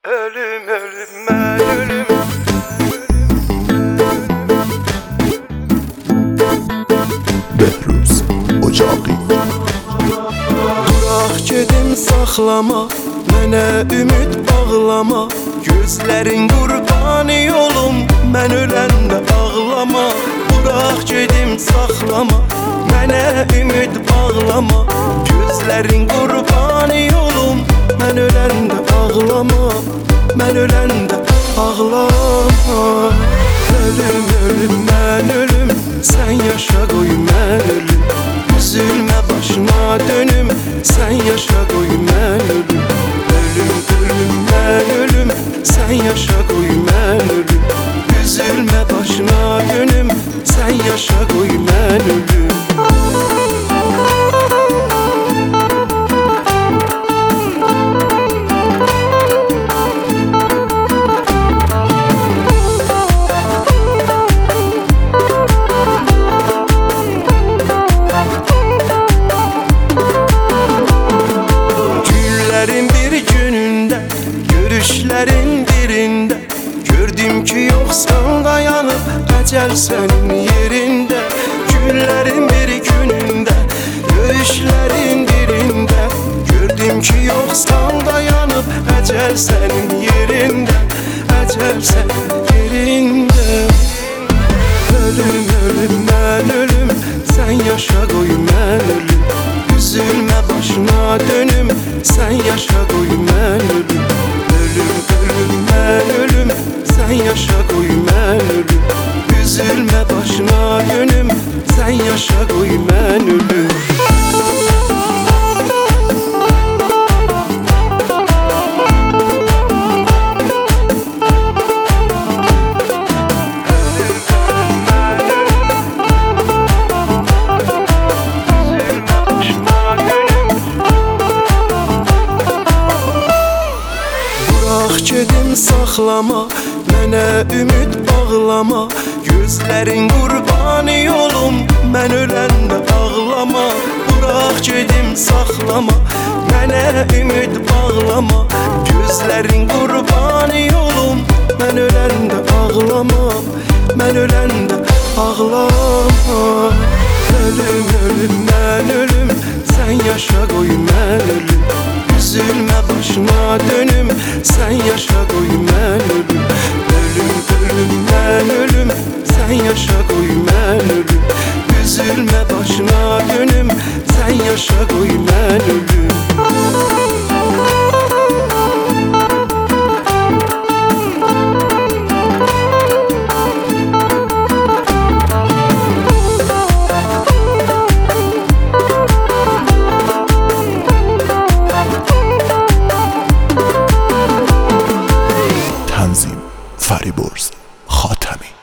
Ölüm ölüm ben ölüm. Behruz Ocağı. Bırak gedim saxlama, mənə ümid bağlama. Gözlərin qurbanı yolum, mən öləndə ağlama. Bırak gedim saxlama, mənə ümid bağlama. Gözlərin qurbanı yolum, mən öləndə ağlama. Mən öləndə ağlama. Ölüm ölüm mən ölüm, sən yaşa qoy mən ölüm. Üzülmə başına dönüm, sən yaşa qoy mən ölüm. Ölüm ölüm mən ölüm, sən yaşa qoy mən ölüm. Üzülmə başına dönüm, sən yaşa qoy mən ölüm. Görüşlerin birinde gördüm ki yoksan dayanıp ecel senin yerinde. Günlerin bir gününde görüşlerin birinde gördüm ki yoksan dayanıp ecel senin yerinde. Ecel senin yerinde. Ölüm ölüm ben ölüm, sen yaşa koy ben ölüm. Üzülme başına dönüm, sen yaşa koy ben ölüm. Ölüm ölüm ben ölüm, sen yaşa koy ben ölüm. Üzülme başına dönüm, sen yaşa koy ben ölüm. Gedim saxlama, mənə ümid bağlama. Gözlərin qurbanı yolum, mən öləndə ağlama. Bırak gedim saxlama, mənə ümid bağlama. Gözlərin qurbanı yolum, mən öləndə ağlama. Mən öləndə ağlama. Ölüm ölüm mən ölüm, sən yaşa qoy mən ölüm. Üzülme başına dönüm, sen yaşa koy mən ölüm. Ölüm ölüm mən ölüm, sen yaşa koy mən ölüm. Üzülme başına dönüm, sen yaşa koy mən ölüm. تنظیم فریبرز خاتمی.